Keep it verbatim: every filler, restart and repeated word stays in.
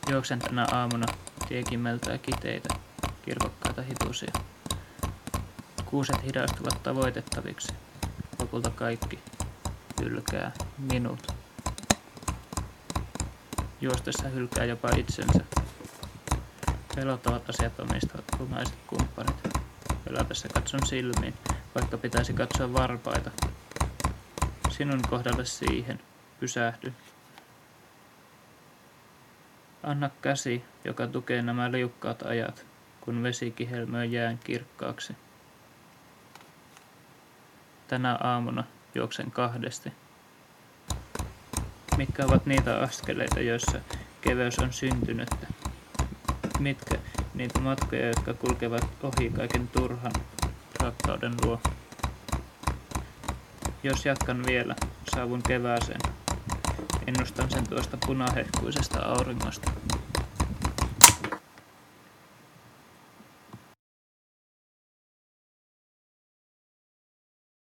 Juoksen tänä aamuna tie kimmeltää kiteitä, kirvokkaita hitusia. Kuuset hidastuvat tavoitettaviksi. Lopulta kaikki hylkää minut. Juostessa hylkää jopa itsensä. Pelottavat asiat omistavat punaiset kumppanit. Pelatessa katson silmiin, vaikka pitäisi katsoa varpaita. Sinun kohdalle siihen. Pysähdy. Anna käsi, joka tukee nämä liukkaat ajat, kun vesi kihelmöi jään kirkkaaksi. Tänä aamuna juoksen kahdesti. Mitkä ovat niitä askeleita, joissa keveys on syntynyttä? Mitkä niitä matkoja, jotka kulkevat ohi kaiken turhan rakkauden luo? Jos jatkan vielä, saavun kevääseen. Ennustan sen tuosta punahehkuisesta auringosta.